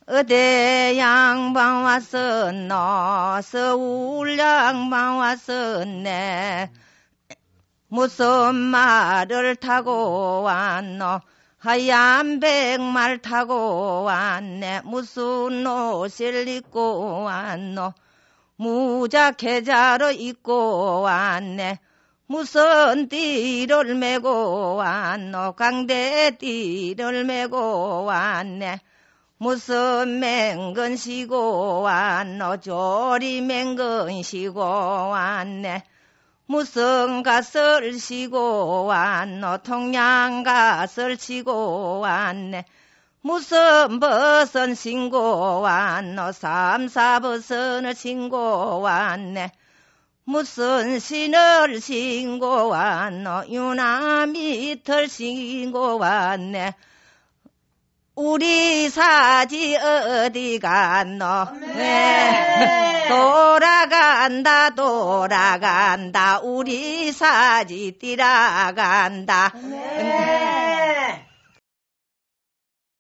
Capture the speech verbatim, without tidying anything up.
어디 양반 왔었노 서울 양반 왔었네 무슨 말을 타고 왔노 하얀 백말 타고 왔네 무슨 옷을 입고 왔노 무자케자로 입고 왔네 무슨 띠를 메고 왔노 강대띠를 메고 왔네 무슨 맹근 시고 왔노 조리 맹근 시고 왔네 무슨 갓을 시고 왔노 통양 갓을 시고 왔네 무슨 버선 신고 왔노 삼사버선을 신고 왔네 무슨 신을 신고 왔노 유나미털 신고 왔네 우리 사지 어디 갔노 네. 돌아간다 돌아간다 우리 사지 뛰어간다 네.